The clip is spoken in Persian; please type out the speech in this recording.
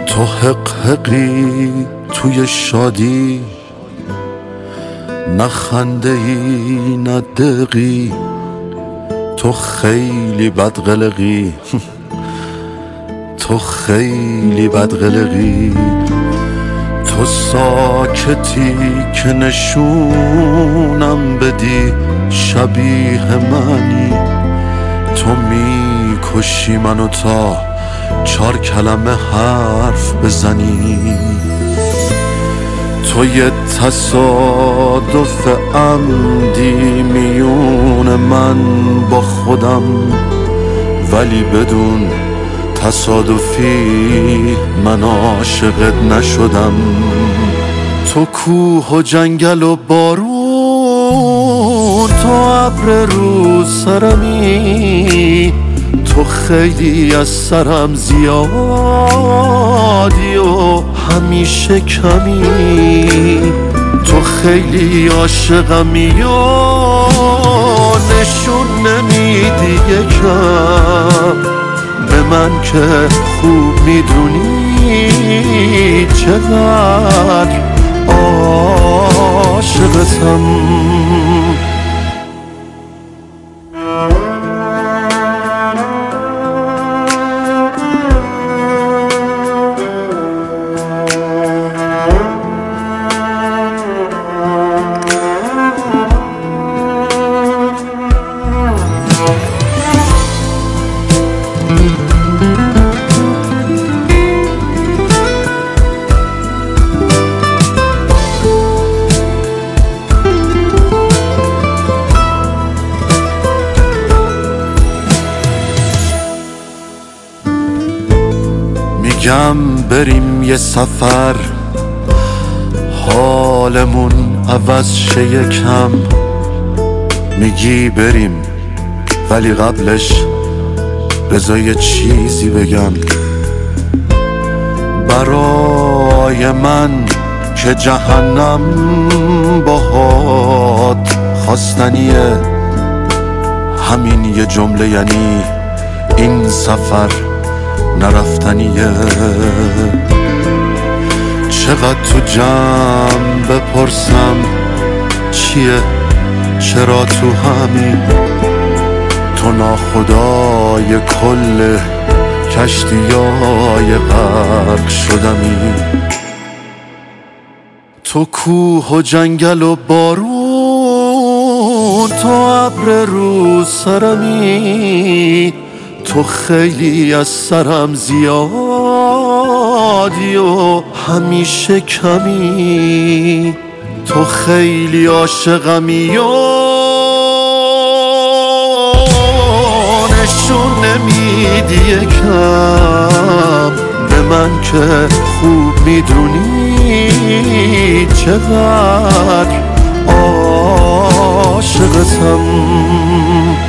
تو حقی توی شادی، نه خنده ای نه دقی، تو خیلی بدقلقی تو خیلی بدقلقی. تو ساکتی که نشونم بدی شبیه منی، تو میکشی منو تا 4 کلمه حرف بزنی. تو یه تصادف عمدی میون من با خودم، ولی بدون تصادفی من عاشقت نشدم. تو کوه و جنگل و بارون، تو ابر رو سرمی، تو خیلی از سرم زیادی و همیشه کمی. تو خیلی عاشقمی و نشون نمیدی یکم به من که خوب میدونی چقدر عاشقتم. میگم بریم یه سفر، حالمون عوض شه یکم. میگی بریم ولی قبلش بذار یه چیزی بگم. برای من که جهنم باهات خواستنیه، همین یه جمله یعنی این سفر نرفتنیه. چقدر تو جمع بپرسم چیه چرا تو همین، تو ناخدای کل کشتیای غرق شدمی. تو کوه و جنگل و بارون، تو ابر رو سرمی، تو خیلی از سرم زیادی و همیشه کمی. تو خیلی عاشقمی و نشون نمیدی یکم به من که خوب میدونی چقدر عاشقتم.